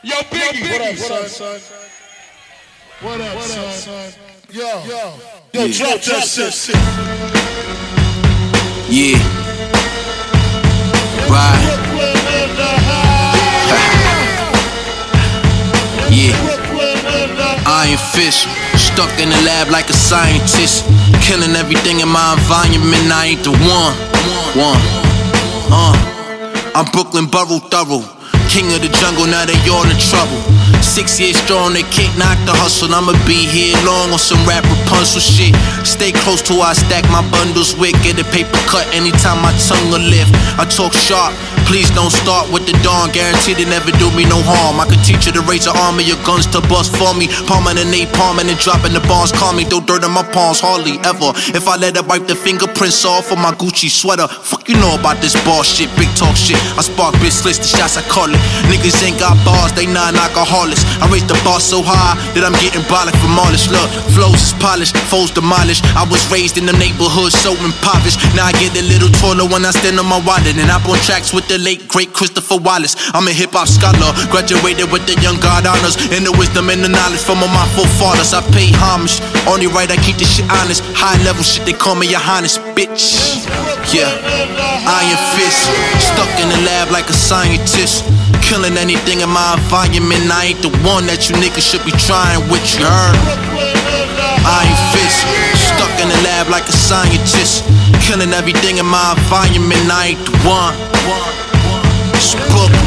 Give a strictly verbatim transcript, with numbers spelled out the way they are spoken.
Yo, Biggie. What up, what up, son? What up, what up, son? Yo, yo, yo, yeah. drop that shit. Yeah. Right. Yeah. Iron fist, stuck in the lab like a scientist, killing everything in my environment. I ain't the one. One. Uh. I'm Brooklyn Borough thorough. King of the jungle, now they all in trouble. Six years strong, they can't knock the hustle. I'ma be here long on some rap Rapunzel shit. Stay close to where I stack my bundles with. Get a paper cut anytime my tongue will lift. I talk sharp, please don't start with the dawn. Guaranteed it never do me no harm. I could teach you to raise your arm of your guns to bust for me. Palming and napalm and then dropping the bombs. Call me, throw dirt on my palms, hardly ever. If I let her wipe the fingerprints off of my Gucci sweater. Fuck you know about this ball shit, big talk shit. I spark bitch slits, the shots I call it. Niggas ain't got bars, they non-alcoholics. I raised the bar so high that I'm getting bollocked from all this. Look, flows is polished, foes demolished. I was raised in the neighborhood so impoverished. Now I get a little taller when I stand on my wallet. And I'm on tracks with the late great Christopher Wallace. I'm a hip-hop scholar, graduated with the young God honors. And the wisdom and the knowledge from all my forefathers. I pay homage, only right I keep this shit honest. High level shit, they call me your highness, bitch. Yeah, iron fist, stuck in the lab like a scientist, killing anything in my environment. I ain't the one that you niggas should be trying with, you heard? Iron fist, stuck in the lab like a scientist, killing everything in my environment. I ain't the one. It's Brooklyn.